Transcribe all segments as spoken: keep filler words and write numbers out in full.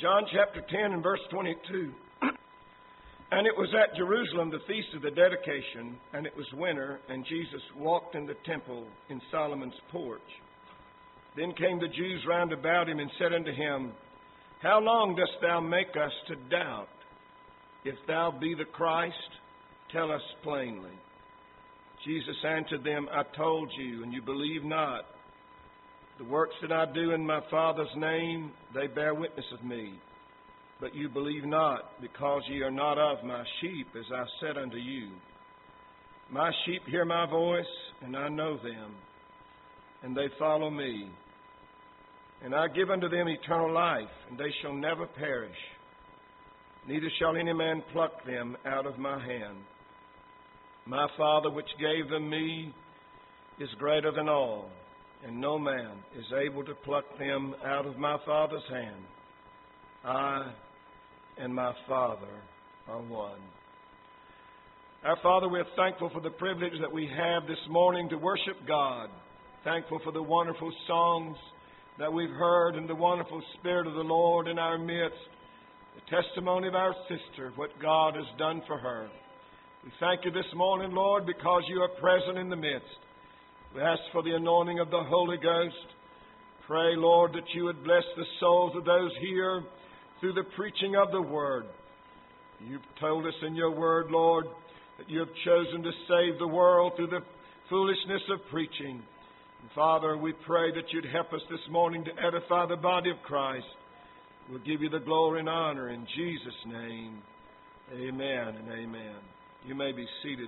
John chapter ten and verse twenty-two. And it was at Jerusalem, the feast of the dedication, and it was winter, and Jesus walked in the temple in Solomon's porch. Then came the Jews round about him and said unto him, How long dost thou make us to doubt? If thou be the Christ, tell us plainly. Jesus answered them, I told you, and you believe not. The works that I do in my Father's name, they bear witness of me. But you believe not, because ye are not of my sheep, as I said unto you. My sheep hear my voice, and I know them, and they follow me. And I give unto them eternal life, and they shall never perish. Neither shall any man pluck them out of my hand. My Father which gave them me is greater than all, and no man is able to pluck them out of my Father's hand. I and my Father are one. Our Father, we're thankful for the privilege that we have this morning to worship God. Thankful for the wonderful songs that we've heard and the wonderful Spirit of the Lord in our midst. The testimony of our sister, what God has done for her. We thank you this morning, Lord, because you are present in the midst. We ask for the anointing of the Holy Ghost. Pray, Lord, that you would bless the souls of those here through the preaching of the Word. You've told us in your Word, Lord, that you have chosen to save the world through the foolishness of preaching. And Father, we pray that you'd help us this morning to edify the body of Christ. We'll give you the glory and honor in Jesus' name. Amen and amen. You may be seated.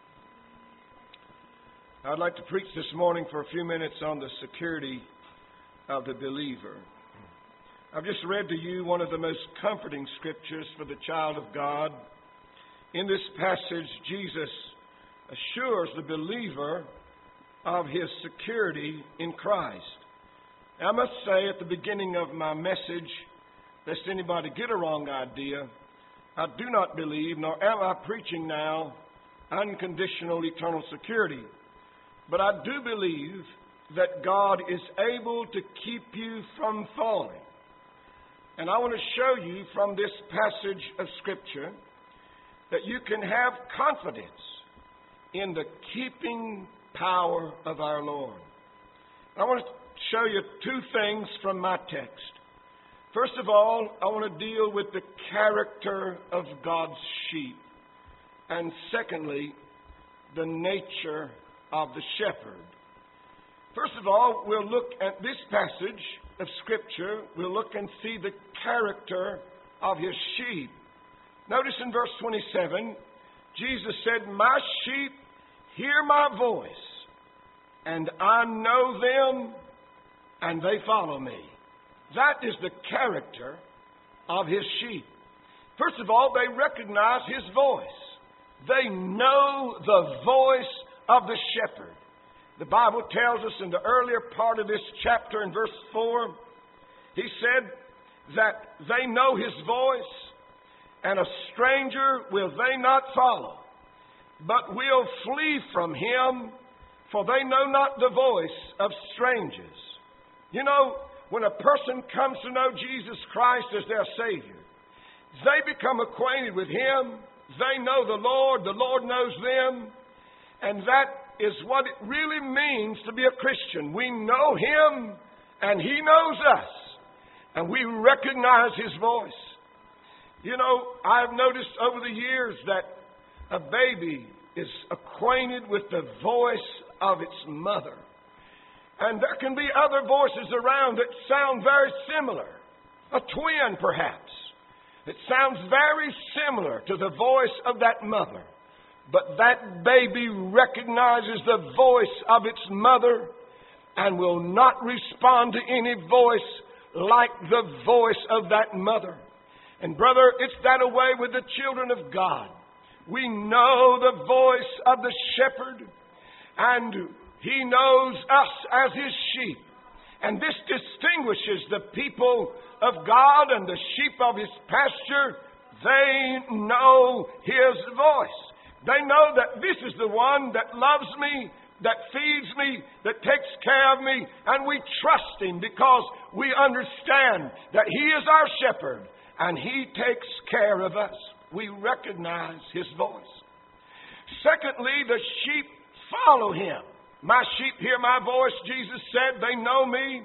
I'd like to preach this morning for a few minutes on the security of the believer. I've just read to you one of the most comforting scriptures for the child of God. In this passage, Jesus assures the believer of his security in Christ. I must say at the beginning of my message, lest anybody get a wrong idea, I do not believe, nor am I preaching now, unconditional eternal security. But I do believe that God is able to keep you from falling. And I want to show you from this passage of Scripture that you can have confidence in the keeping power of our Lord. I want to show you two things from my text. First of all, I want to deal with the character of God's sheep. And secondly, the nature of the shepherd. First of all, we'll look at this passage of Scripture. We'll look and see the character of his sheep. Notice in verse twenty-seven, Jesus said, My sheep hear my voice, and I know them, and they follow me. That is the character of his sheep. First of all, they recognize his voice. They know the voice of the shepherd. The Bible tells us in the earlier part of this chapter in verse four, he said that they know his voice, and a stranger will they not follow, but will flee from him, for they know not the voice of strangers. You know, when a person comes to know Jesus Christ as their Savior, they become acquainted with him. They know the Lord. The Lord knows them. And that is what it really means to be a Christian. We know him, and he knows us, and we recognize his voice. You know, I've noticed over the years that a baby is acquainted with the voice of its mother. And there can be other voices around that sound very similar. A twin, perhaps. It sounds very similar to the voice of that mother. But that baby recognizes the voice of its mother and will not respond to any voice like the voice of that mother. And brother, it's that way with the children of God. We know the voice of the shepherd, and he knows us as his sheep. And this distinguishes the people of God and the sheep of his pasture. They know his voice. They know that this is the one that loves me that feeds me, that takes care of me, and we trust Him because we understand that He is our shepherd and He takes care of us. We recognize His voice. Secondly, the sheep follow Him. My sheep hear my voice, Jesus said. They know me.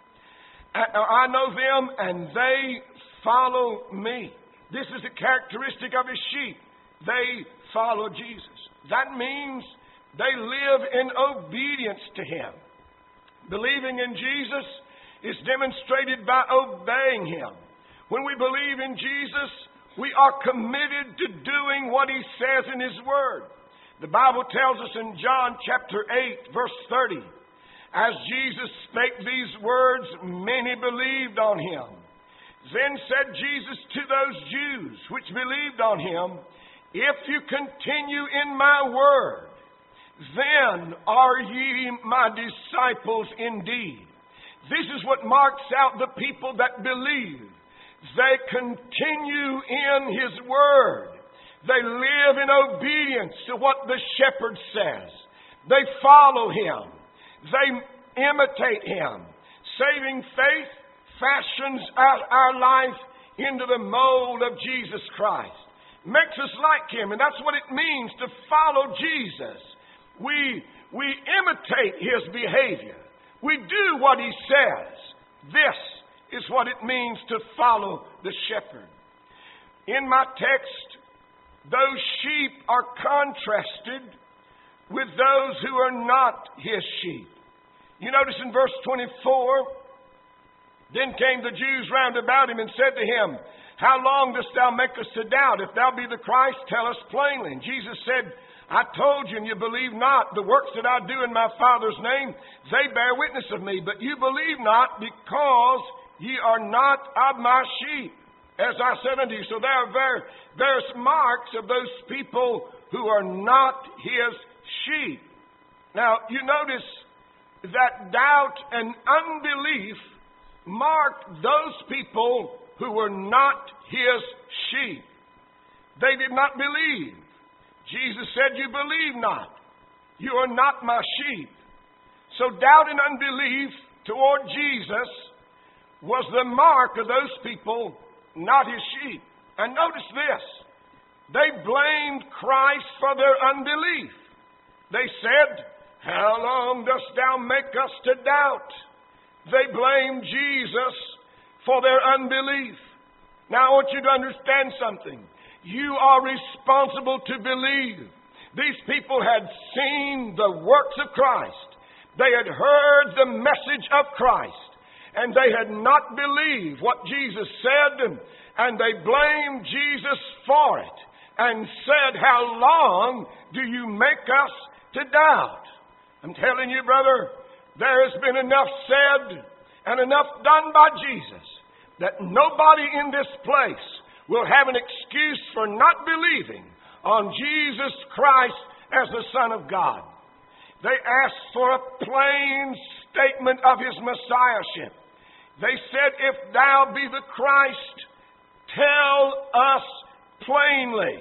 I know them, and they follow me. This is a characteristic of His sheep. They follow Jesus. That means they live in obedience to Him. Believing in Jesus is demonstrated by obeying Him. When we believe in Jesus, we are committed to doing what He says in His Word. The Bible tells us in John chapter eight, verse thirty, as Jesus spake these words, many believed on Him. Then said Jesus to those Jews which believed on Him, if you continue in my word, then are ye my disciples indeed. This is what marks out the people that believe. They continue in His word. They live in obedience to what the shepherd says. They follow Him. They imitate Him. Saving faith fashions our, our life into the mold of Jesus Christ. Makes us like Him, and that's what it means to follow Jesus. We, we imitate His behavior. We do what He says. This is what it means to follow the shepherd. In my text, those sheep are contrasted with those who are not His sheep. You notice in verse twenty-four, then came the Jews round about Him and said to Him, how long dost thou make us to doubt? If thou be the Christ, tell us plainly. And Jesus said, I told you, and you believe not. The works that I do in my Father's name, they bear witness of me. But you believe not, because ye are not of my sheep, as I said unto you. So there are various marks of those people who are not His sheep. Now, you notice that doubt and unbelief marked those people who were not His sheep. They did not believe. Jesus said, you believe not. You are not my sheep. So doubt and unbelief toward Jesus was the mark of those people, not His sheep. And notice this. They blamed Christ for their unbelief. They said, how long dost thou make us to doubt? They blamed Jesus for their unbelief. Now I want you to understand something. You are responsible to believe. These people had seen the works of Christ. They had heard the message of Christ. And they had not believed what Jesus said. And they blamed Jesus for it. And said, how long do you make us to doubt? I'm telling you, brother, there has been enough said and enough done by Jesus that nobody in this place will have an excuse for not believing on Jesus Christ as the Son of God. They asked for a plain statement of His Messiahship. They said, if thou be the Christ, tell us plainly.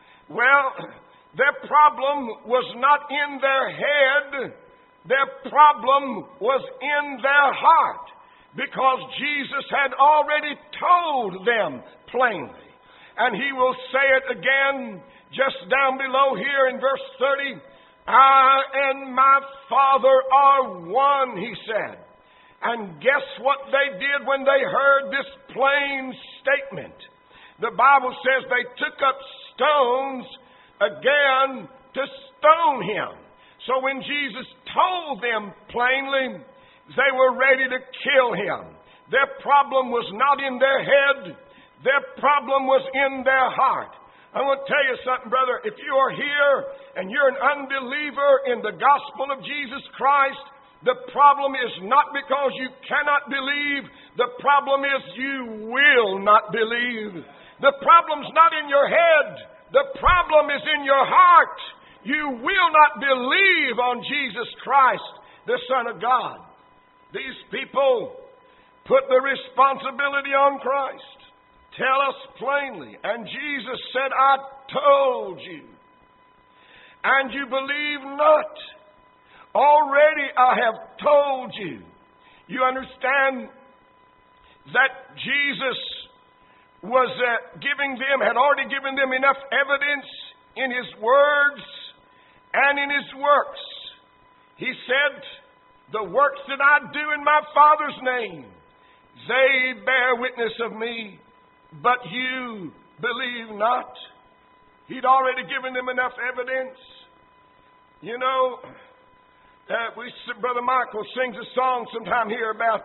Well, their problem was not in their head. Their problem was in their heart, because Jesus had already told them plainly. And He will say it again just down below here in verse thirty. I and my Father are one, He said. And guess what they did when they heard this plain statement? The Bible says they took up stones again to stone Him. So when Jesus told them plainly, they were ready to kill Him. Their problem was not in their head. Their problem was in their heart. I want to tell you something, brother. If you are here and you're an unbeliever in the gospel of Jesus Christ, the problem is not because you cannot believe. The problem is you will not believe. The problem's not in your head. The problem is in your heart. You will not believe on Jesus Christ, the Son of God. These people put the responsibility on Christ. Tell us plainly. And Jesus said, I told you, and you believe not. Already I have told you. You understand that Jesus was uh, giving them, had already given them enough evidence in His words and in His works. He said, the works that I do in my Father's name, they bear witness of me, but you believe not. He'd already given them enough evidence. You know, uh, we, Brother Michael sings a song sometime here about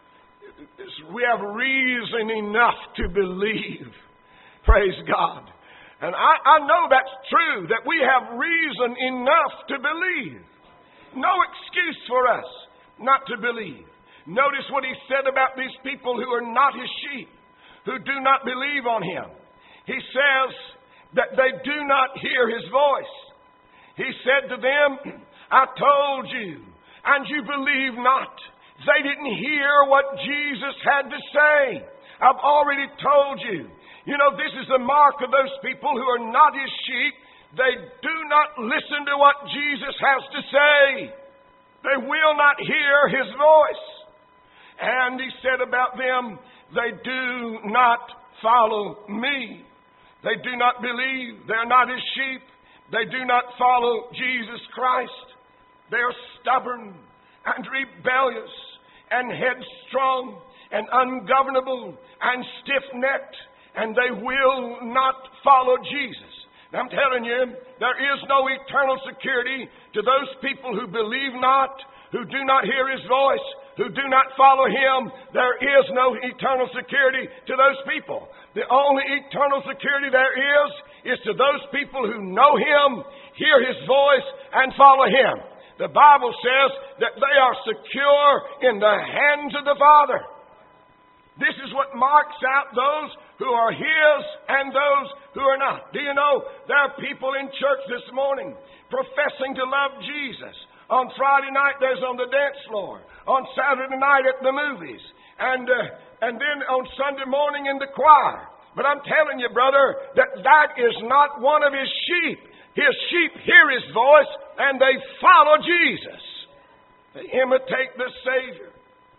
we have reason enough to believe. Praise God. And I, I know that's true, that we have reason enough to believe. No excuse for us not to believe. Notice what He said about these people who are not His sheep, who do not believe on Him. He says that they do not hear His voice. He said to them, I told you, and you believe not. They didn't hear what Jesus had to say. I've already told you. You know, this is the mark of those people who are not His sheep. They do not listen to what Jesus has to say. They will not hear His voice. And He said about them, they do not follow me. They do not believe. They're not His sheep. They do not follow Jesus Christ. They're stubborn and rebellious and headstrong and ungovernable and stiff-necked, and they will not follow Jesus. Now, I'm telling you, there is no eternal security to those people who believe not, who do not hear His voice, who do not follow Him. There is no eternal security to those people. The only eternal security there is, is to those people who know Him, hear His voice, and follow Him. The Bible says that they are secure in the hands of the Father. This is what marks out those who are His and those who are not. Do you know, there are people in church this morning professing to love Jesus. On Friday night, there's on the dance floor. On Saturday night at the movies. And, uh, and then on Sunday morning in the choir. But I'm telling you, brother, that that is not one of His sheep. His sheep hear His voice and they follow Jesus. They imitate the Savior.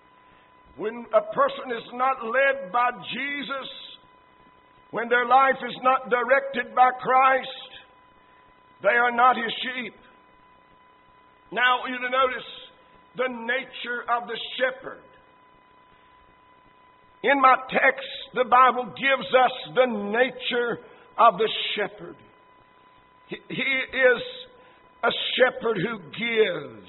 When a person is not led by Jesus, when their life is not directed by Christ, they are not His sheep. Now, you notice the nature of the shepherd. In my text, the Bible gives us the nature of the shepherd. He, he is a shepherd who gives.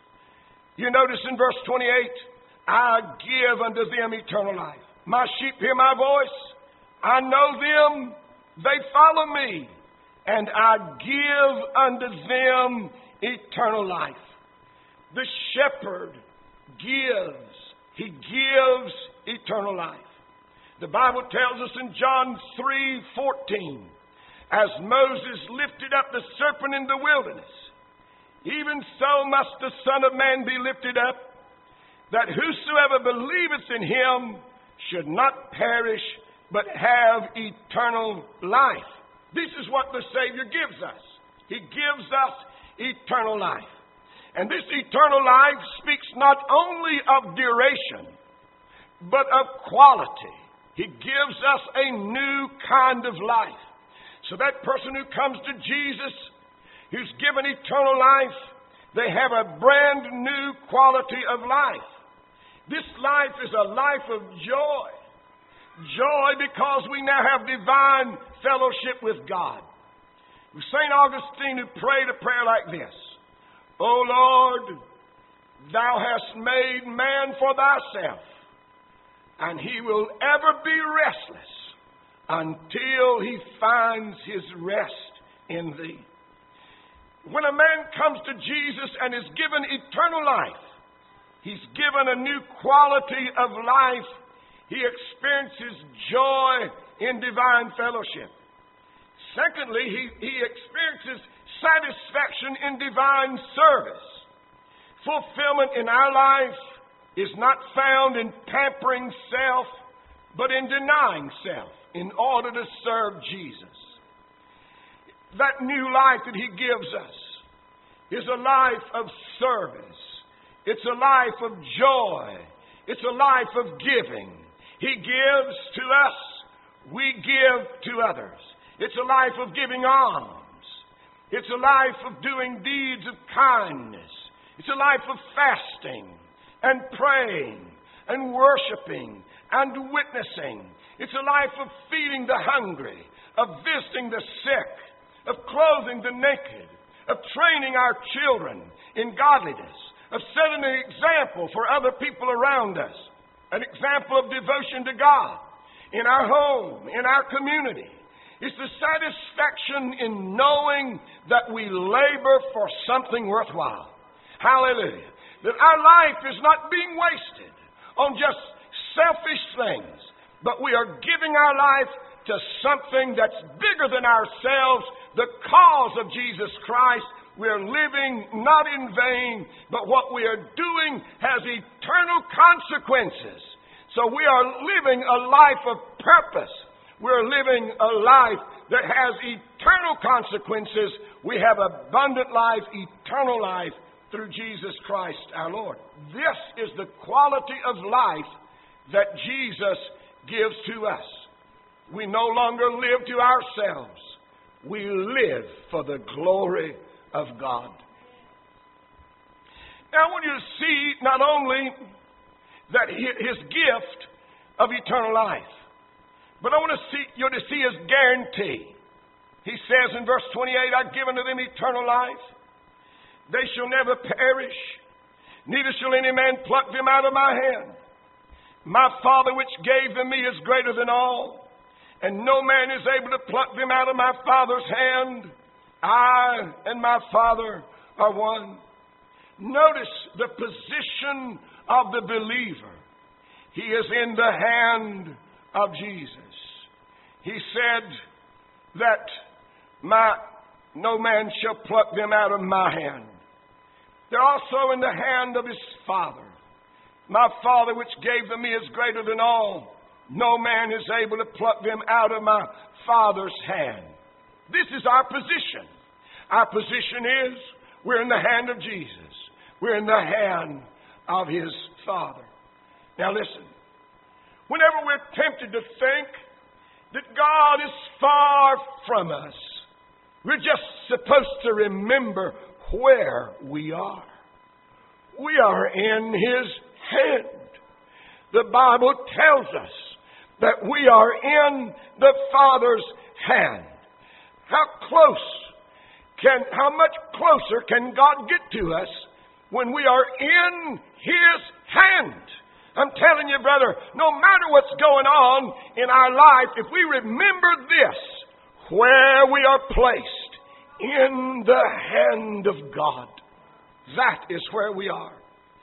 You notice in verse twenty-eight, I give unto them eternal life. My sheep hear my voice. I know them. They follow me. And I give unto them eternal life. The shepherd gives. He gives eternal life. The Bible tells us in John three fourteen, as Moses lifted up the serpent in the wilderness, even so must the Son of Man be lifted up, that whosoever believeth in Him should not perish, but have eternal life. This is what the Savior gives us. He gives us eternal life. And this eternal life speaks not only of duration, but of quality. He gives us a new kind of life. So that person who comes to Jesus, who's given eternal life, they have a brand new quality of life. This life is a life of joy. Joy because we now have divine fellowship with God. Saint Augustine, who prayed a prayer like this: O Lord, Thou hast made man for Thyself, and he will ever be restless until he finds his rest in Thee. When a man comes to Jesus and is given eternal life, he's given a new quality of life. He experiences joy in divine fellowship. Secondly, he, he experiences satisfaction in divine service. Fulfillment in our life is not found in pampering self, but in denying self in order to serve Jesus. That new life that He gives us is a life of service. It's a life of joy. It's a life of giving. He gives to us, we give to others. It's a life of giving alms. It's a life of doing deeds of kindness. It's a life of fasting and praying and worshiping and witnessing. It's a life of feeding the hungry, of visiting the sick, of clothing the naked, of training our children in godliness, of setting an example for other people around us, an example of devotion to God in our home, in our community. It's the satisfaction in knowing that we labor for something worthwhile. Hallelujah. That our life is not being wasted on just selfish things, but we are giving our life to something that's bigger than ourselves, the cause of Jesus Christ. We are living not in vain, but what we are doing has eternal consequences. So we are living a life of purpose. We're living a life that has eternal consequences. We have abundant life, eternal life through Jesus Christ our Lord. This is the quality of life that Jesus gives to us. We no longer live to ourselves. We live for the glory of God. Now I want you to see not only that his gift of eternal life, but I want to see you to see his guarantee. He says in verse twenty-eight, I've given to them eternal life. They shall never perish, neither shall any man pluck them out of my hand. My Father which gave them me is greater than all, and no man is able to pluck them out of my Father's hand. I and my Father are one. Notice the position of the believer. He is in the hand of Jesus. He said that my no man shall pluck them out of my hand. They're also in the hand of his Father. My Father which gave them me is greater than all. No man is able to pluck them out of my Father's hand. This is our position. Our position is we're in the hand of Jesus. We're in the hand of his Father. Now listen. Whenever we're tempted to think that God is far from us, we're just supposed to remember where we are. We are in his hand. The Bible tells us that we are in the Father's hand. How close can, how much closer can God get to us when we are in his hand? I'm telling you, brother, no matter what's going on in our life, if we remember this, where we are placed in the hand of God, that is where we are.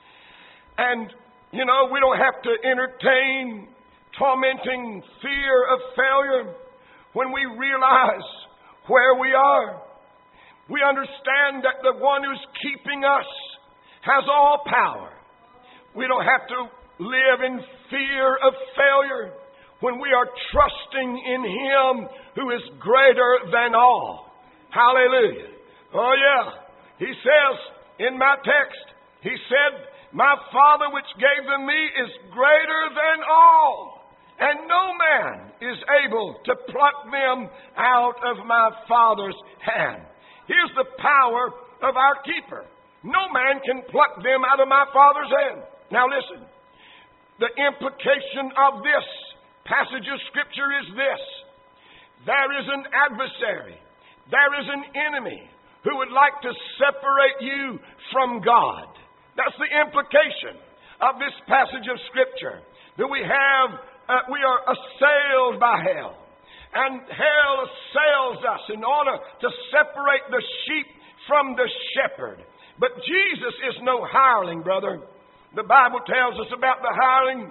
And, you know, we don't have to entertain tormenting fear of failure when we realize where we are. We understand that the one who's keeping us has all power. We don't have to live in fear of failure when we are trusting in him who is greater than all. Hallelujah. Oh yeah. He says in my text, he said, my Father which gave them me is greater than all, and no man is able to pluck them out of my Father's hand. Here's the power of our keeper. No man can pluck them out of my Father's hand. Now listen. The implication of this passage of Scripture is this. There is an adversary. There is an enemy who would like to separate you from God. That's the implication of this passage of Scripture. That we have, uh, we are assailed by hell. And hell assails us in order to separate the sheep from the shepherd. But Jesus is no hireling, brother. The Bible tells us about the hireling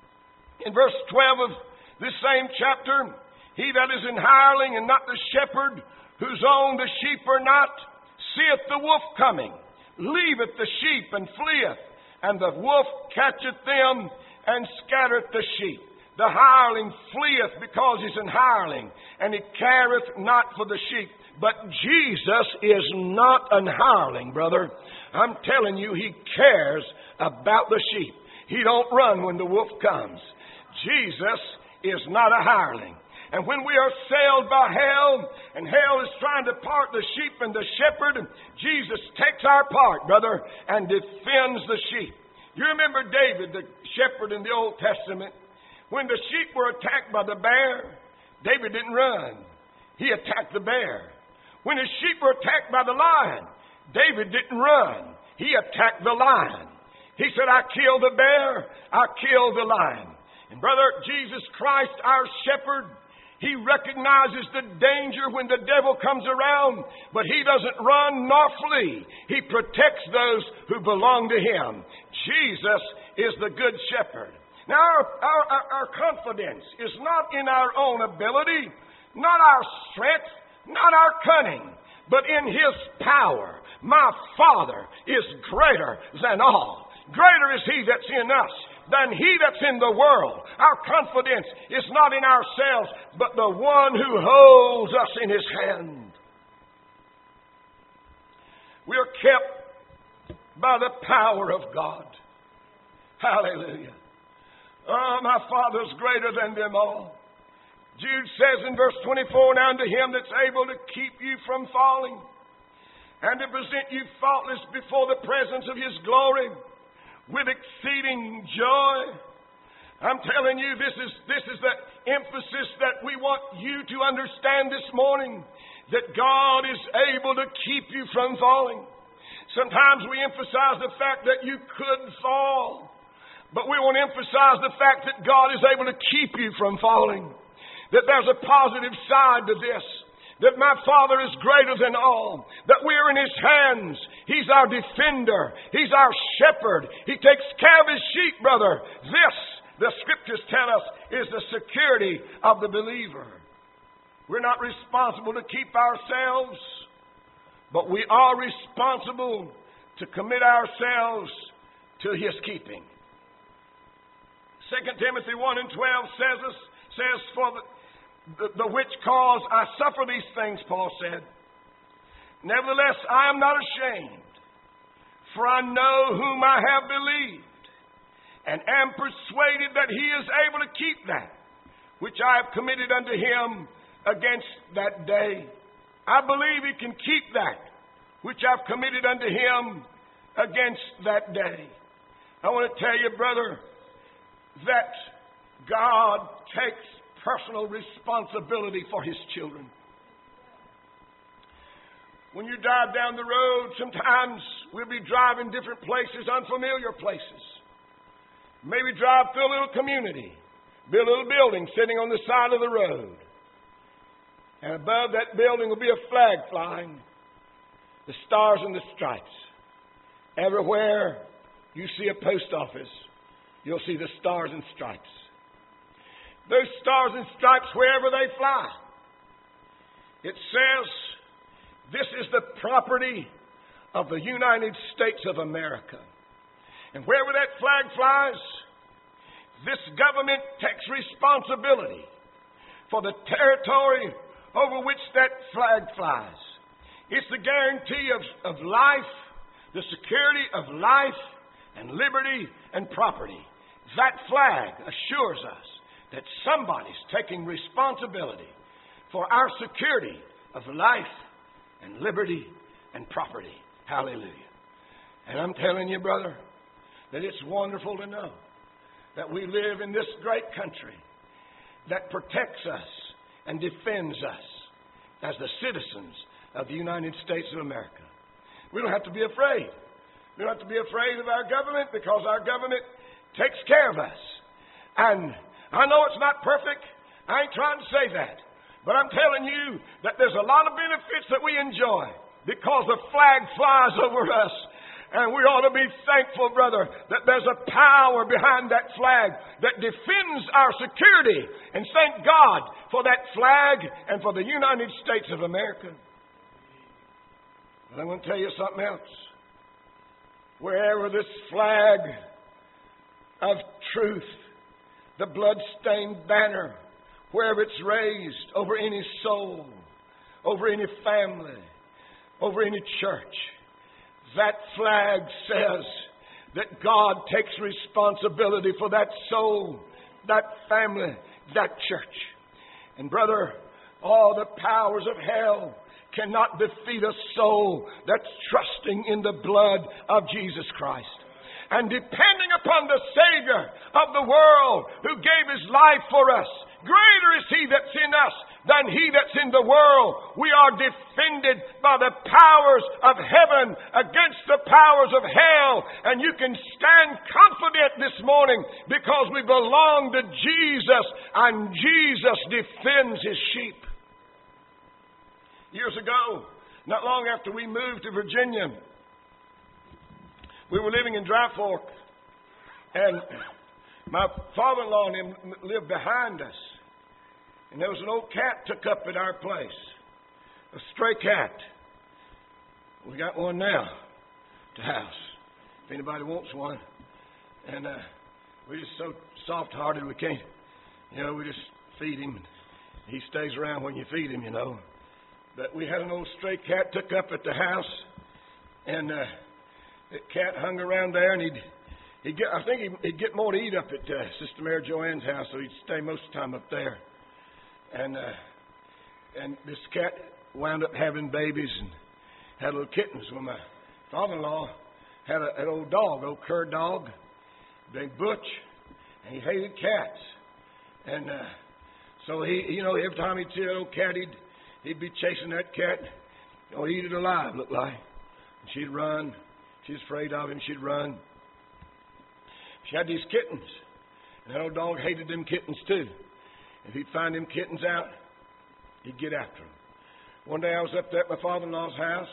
in verse twelve of this same chapter. He that is an hireling and not the shepherd, whose own the sheep are not, seeth the wolf coming, leaveth the sheep and fleeth, and the wolf catcheth them and scattereth the sheep. The hireling fleeth because he's an hireling, and he careth not for the sheep. But Jesus is not an hireling, brother. I'm telling you, he cares about the sheep. He don't run when the wolf comes. Jesus is not a hireling. And when we are assailed by hell, and hell is trying to part the sheep and the shepherd, Jesus takes our part, brother, and defends the sheep. You remember David, the shepherd in the Old Testament? When the sheep were attacked by the bear, David didn't run. He attacked the bear. When his sheep were attacked by the lion, David didn't run. He attacked the lion. He said, I killed the bear, I killed the lion. And brother, Jesus Christ, our shepherd, he recognizes the danger when the devil comes around, but he doesn't run nor flee. He protects those who belong to him. Jesus is the good shepherd. Now, our, our, our, our confidence is not in our own ability, not our strength, not our cunning, but in his power. My Father is greater than all. Greater is he that's in us than he that's in the world. Our confidence is not in ourselves, but the one who holds us in his hand. We are kept by the power of God. Hallelujah. Oh, my Father's greater than them all. Jude says in verse twenty-four, Now unto him that's able to keep you from falling, and to present you faultless before the presence of his glory with exceeding joy. I'm telling you, this is, this is the emphasis that we want you to understand this morning, that God is able to keep you from falling. Sometimes we emphasize the fact that you could fall, but we want to emphasize the fact that God is able to keep you from falling. That there's a positive side to this. That my Father is greater than all. That we are in his hands. He's our defender. He's our shepherd. He takes care of his sheep, brother. This, the scriptures tell us, is the security of the believer. We're not responsible to keep ourselves, but we are responsible to commit ourselves to his keeping. Second Timothy one and twelve says, us, says for the The, the which cause I suffer these things, Paul said. Nevertheless, I am not ashamed, for I know whom I have believed, and am persuaded that he is able to keep that which I have committed unto him against that day. I believe he can keep that which I've committed unto him against that day. I want to tell you, brother, that God takes personal responsibility for his children. When you drive down the road, sometimes we'll be driving different places, unfamiliar places. Maybe drive through a little community, be a little building sitting on the side of the road. And above that building will be a flag flying, the stars and the stripes. Everywhere you see a post office, you'll see the stars and stripes. Those stars and stripes, wherever they fly, it says, this is the property of the United States of America. And wherever that flag flies, this government takes responsibility for the territory over which that flag flies. It's the guarantee of, of life, the security of life and liberty and property. That flag assures us that somebody's taking responsibility for our security of life and liberty and property. Hallelujah. And I'm telling you, brother, that it's wonderful to know that we live in this great country that protects us and defends us as the citizens of the United States of America. We don't have to be afraid. We don't have to be afraid of our government, because our government takes care of us. And I know it's not perfect. I ain't trying to say that. But I'm telling you that there's a lot of benefits that we enjoy because the flag flies over us. And we ought to be thankful, brother, that there's a power behind that flag that defends our security. And thank God for that flag and for the United States of America. But I'm going to tell you something else. Wherever this flag of truth, the blood-stained banner, wherever it's raised, over any soul, over any family, over any church. That flag says that God takes responsibility for that soul, that family, that church. And brother, all the powers of hell cannot defeat a soul that's trusting in the blood of Jesus Christ and depending upon the Savior of the world who gave His life for us. Greater is He that's in us than he that's in the world. We are defended by the powers of heaven against the powers of hell. And you can stand confident this morning because we belong to Jesus, and Jesus defends His sheep. Years ago, not long after we moved to Virginia, we were living in Dry Fork, and my father-in-law and him lived behind us. And there was an old cat took up at our place, a stray cat. We got one now to house, if anybody wants one. And uh, we're just so soft-hearted we can't, you know, we just feed him. He stays around when you feed him, you know. But we had an old stray cat took up at the house, and uh, the cat hung around there, and he'd, he'd get, I think he'd, he'd get more to eat up at uh, Sister Mary Joanne's house, so he'd stay most of the time up there. And uh, and this cat wound up having babies and had little kittens. Well, my father-in-law had a, an old dog, old cur dog, big Butch, and he hated cats. And uh, so he, you know, every time he'd see that old cat, he'd he'd be chasing that cat, you know, eat it alive, looked like. And she'd run. She was afraid of him. She'd run. She had these kittens, and that old dog hated them kittens too. If he'd find them kittens out, he'd get after them. One day I was up there at my father-in-law's house,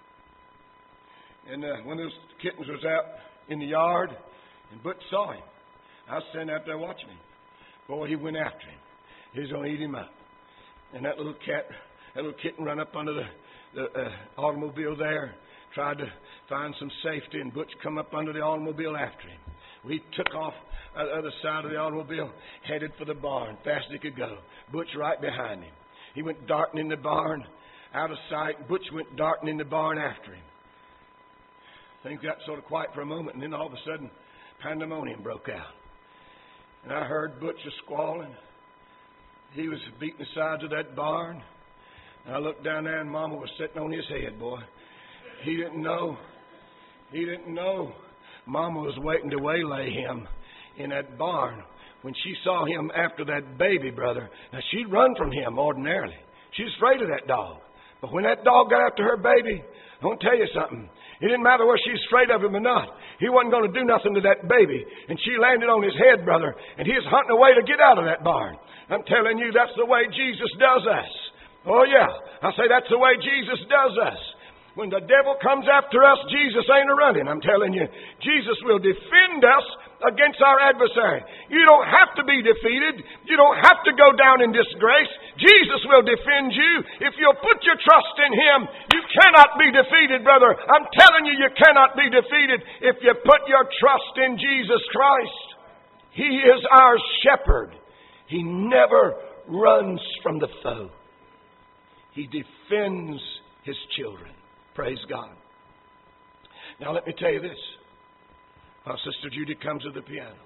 and uh, one of those kittens was out in the yard, and Butch saw him. I was standing out there watching him. Boy, he went after him. He was going to eat him up. And that little cat, that little kitten ran up under the, the uh, automobile there, tried to find some safety, and Butch come up under the automobile after him. He took off on the other side of the automobile, headed for the barn, fast as he could go. Butch right behind him. He went darting in the barn, out of sight. Butch went darting in the barn after him. Things got sort of quiet for a moment, and then all of a sudden, pandemonium broke out. And I heard Butch squalling. He was beating the sides of that barn. And I looked down there, and Mama was sitting on his head, boy. He didn't know. He didn't know. Mama was waiting to waylay him in that barn. When she saw him after that baby, brother, now she'd run from him ordinarily. She was afraid of that dog. But when that dog got after her baby, I want to tell you something. It didn't matter whether she's afraid of him or not. He wasn't going to do nothing to that baby. And she landed on his head, brother, and he was hunting a way to get out of that barn. I'm telling you, that's the way Jesus does us. Oh, yeah. I say that's the way Jesus does us. When the devil comes after us, Jesus ain't a running. I'm telling you, Jesus will defend us against our adversary. You don't have to be defeated. You don't have to go down in disgrace. Jesus will defend you. If you'll put your trust in Him, you cannot be defeated, brother. I'm telling you, you cannot be defeated if you put your trust in Jesus Christ. He is our shepherd. He never runs from the foe. He defends His children. Praise God. Now let me tell you this. While Sister Judy comes to the piano.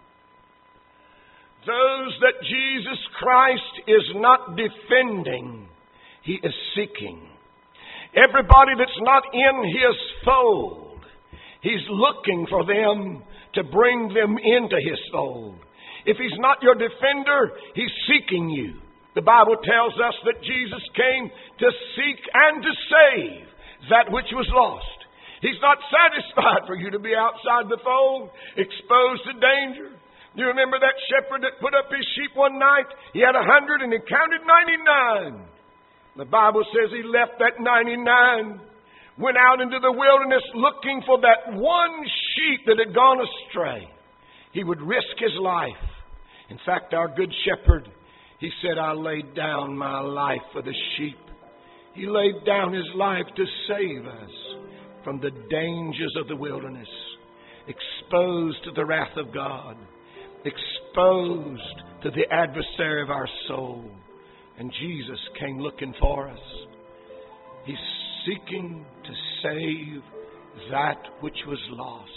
Those that Jesus Christ is not defending, He is seeking. Everybody that's not in His fold, He's looking for them to bring them into His fold. If He's not your defender, He's seeking you. The Bible tells us that Jesus came to seek and to save that which was lost. He's not satisfied for you to be outside the fold, exposed to danger. You remember that shepherd that put up his sheep one night? He had a hundred and he counted ninety-nine. The Bible says he left that ninety-nine, went out into the wilderness looking for that one sheep that had gone astray. He would risk his life. In fact, our good shepherd, he said, I laid down my life for the sheep. He laid down His life to save us from the dangers of the wilderness, exposed to the wrath of God, exposed exposed to the adversary of our soul. And Jesus came looking for us. He's seeking to save that which was lost.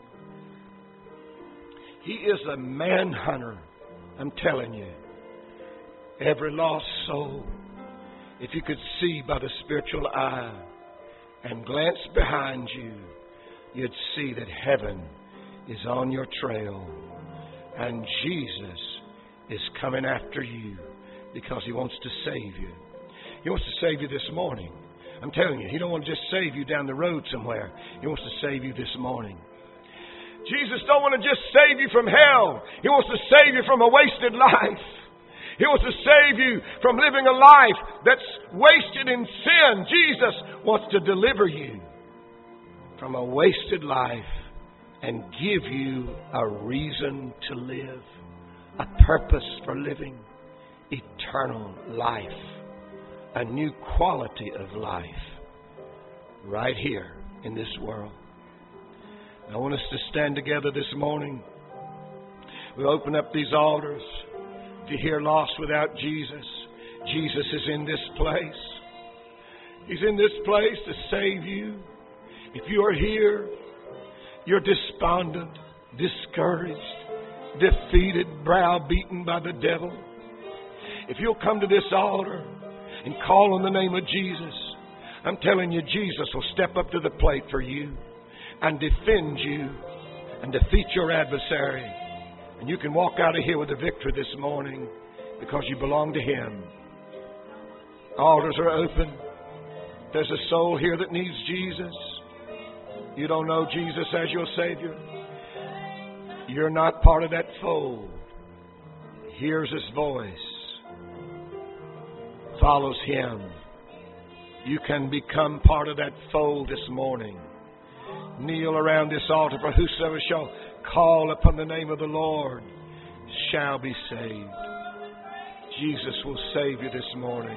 He is a manhunter, I'm telling you. Every lost soul, if you could see by the spiritual eye and glance behind you, you'd see that heaven is on your trail. And Jesus is coming after you because He wants to save you. He wants to save you this morning. I'm telling you, He don't want to just save you down the road somewhere. He wants to save you this morning. Jesus don't want to just save you from hell. He wants to save you from a wasted life. He wants to save you from living a life that's wasted in sin. Jesus wants to deliver you from a wasted life and give you a reason to live, a purpose for living, eternal life, a new quality of life right here in this world. I want us to stand together this morning. We'll open up these altars. If you're here lost without Jesus, Jesus is in this place. He's in this place to save you. If you are here, you're despondent, discouraged, defeated, browbeaten by the devil. If you'll come to this altar and call on the name of Jesus, I'm telling you, Jesus will step up to the plate for you and defend you and defeat your adversary. And you can walk out of here with a victory this morning because you belong to Him. Altars are open. There's a soul here that needs Jesus. You don't know Jesus as your Savior. You're not part of that fold. Hears His voice. Follows Him. You can become part of that fold this morning. Kneel around this altar, for whosoever shall call upon the name of the Lord shall be saved. Jesus will save you this morning.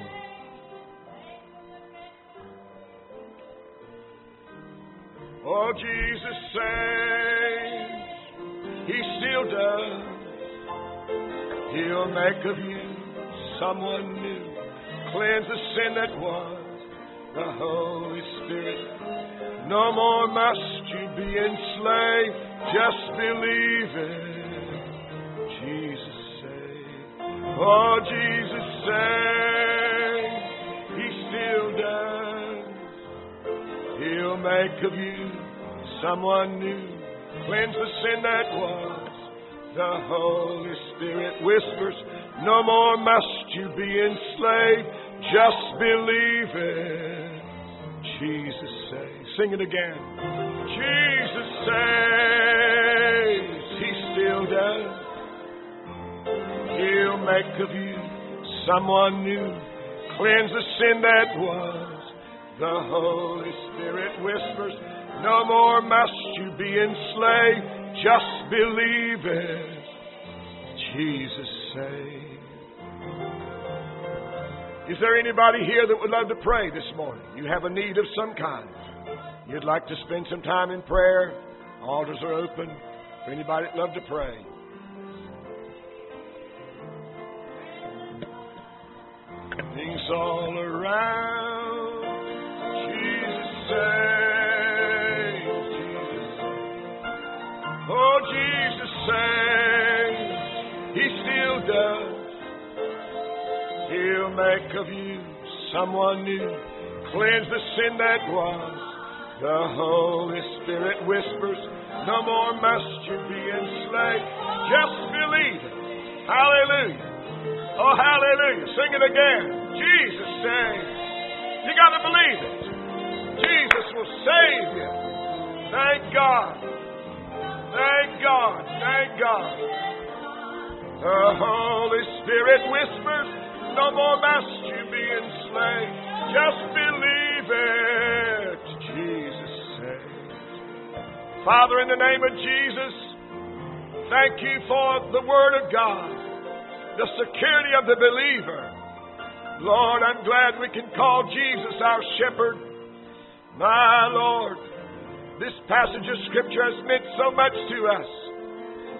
Oh, Jesus saves. He still does. He'll make of you someone new. Cleanse the sin that was. The Holy Spirit. No more must you be enslaved. Just believe it. Jesus saves. Oh, Jesus saves. He still does. He'll make of you someone new. Cleanse the sin that was. The Holy Spirit whispers, no more must you be enslaved. Just believe it. Jesus saves. Sing it again. Jesus saves. He still does. He'll make of you someone new. Cleanse the sin that was. The Holy Spirit whispers, no more must you be enslaved. Just believe it. Jesus saves. Is there anybody here that would love to pray this morning? You have a need of some kind. You'd like to spend some time in prayer. Altars are open for anybody that would love to pray. Things all around. Jesus saves. Jesus saves. Oh, Jesus saves. He still does. He'll make of you someone new. Cleanse the sin that was. The Holy Spirit whispers, no more must you be enslaved. Just believe it. Hallelujah. Oh, hallelujah. Sing it again. Jesus saves. You got to believe it. Jesus will save you. Thank God. Thank God. Thank God. The Holy Spirit whispers, no more must you be enslaved. Just believe it. Jesus saves. Father, in the name of Jesus, thank you for the Word of God, the security of the believer. Lord, I'm glad we can call Jesus our shepherd. My Lord, this passage of Scripture has meant so much to us.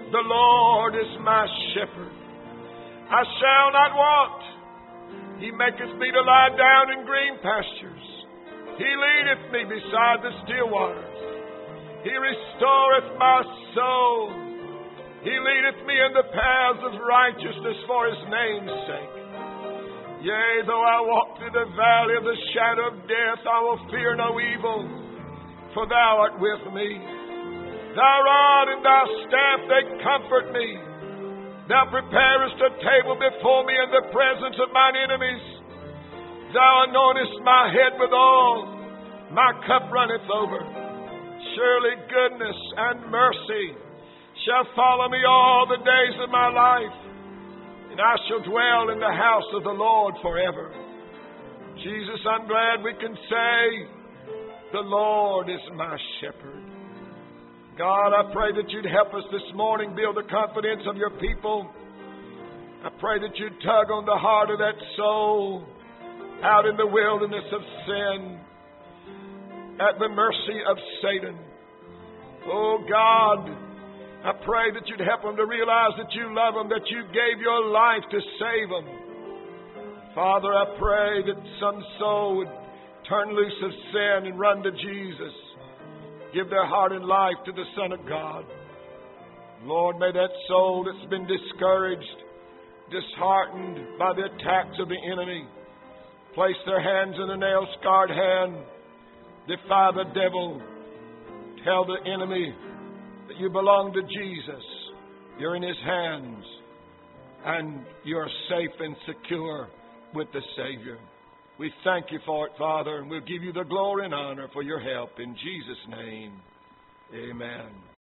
The Lord is my shepherd. I shall not want. He maketh me to lie down in green pastures. He leadeth me beside the still waters. He restoreth my soul. He leadeth me in the paths of righteousness for His name's sake. Yea, though I walk through the valley of the shadow of death, I will fear no evil, for Thou art with me. Thy rod and Thy staff, they comfort me. Thou preparest a table before me in the presence of mine enemies. Thou anointest my head with oil. My cup runneth over. Surely goodness and mercy shall follow me all the days of my life, and I shall dwell in the house of the Lord forever. Jesus, I'm glad we can say, the Lord is my shepherd. God, I pray that You'd help us this morning build the confidence of Your people. I pray that You'd tug on the heart of that soul out in the wilderness of sin, at the mercy of Satan. Oh God, I pray that You'd help them to realize that You love them, that You gave Your life to save them. Father, I pray that some soul would turn loose of sin and run to Jesus. Give their heart and life to the Son of God. Lord, may that soul that's been discouraged, disheartened by the attacks of the enemy, place their hands in a nail-scarred hand, defy the devil, tell the enemy that you belong to Jesus. You're in His hands, and you're safe and secure with the Savior. We thank You for it, Father, and we'll give You the glory and honor for Your help. In Jesus' name, amen.